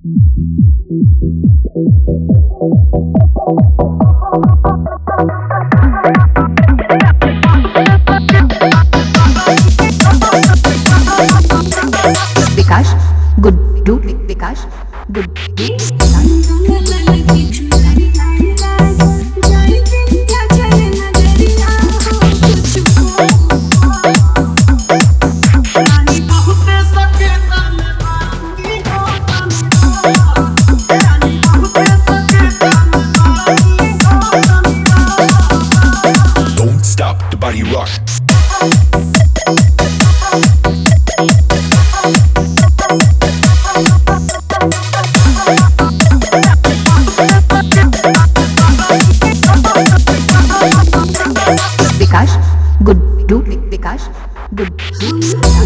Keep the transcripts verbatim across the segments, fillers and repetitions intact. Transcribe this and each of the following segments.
Vikas Guddu Vikas Guddu Don't stop the body rock. Vikas Guddu Vikas Guddu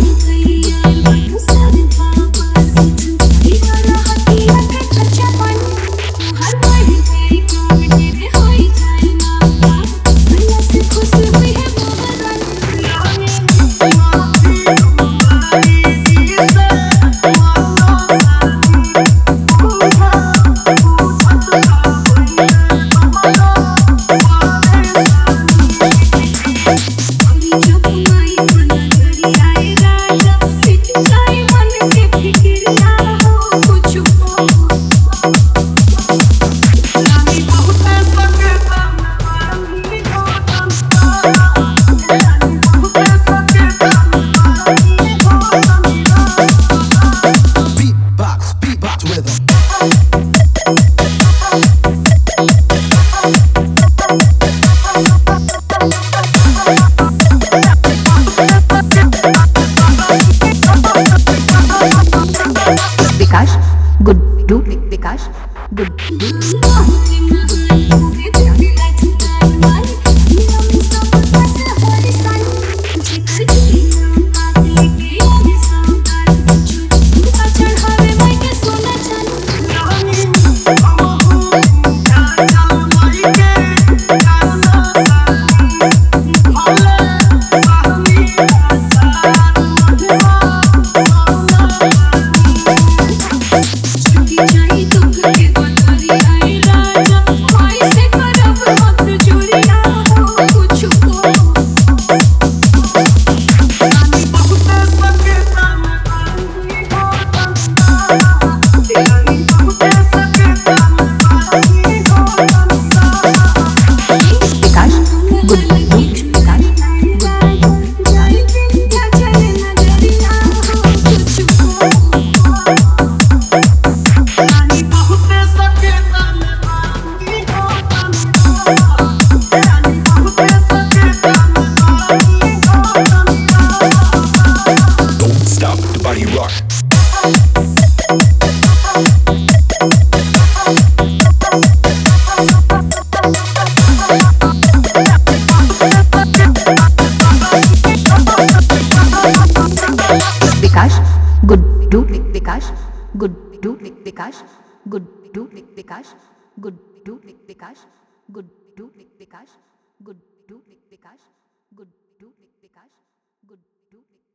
Beatbox, beatbox rhythm. Vikas Guddu Vikas Guddu Don't stop the body rock. Vikas Guddu Vikas Guddu Vikas Guddu Vikas Guddu Vikas Guddu Vikas Guddu Vikas Guddu Vikas Guddu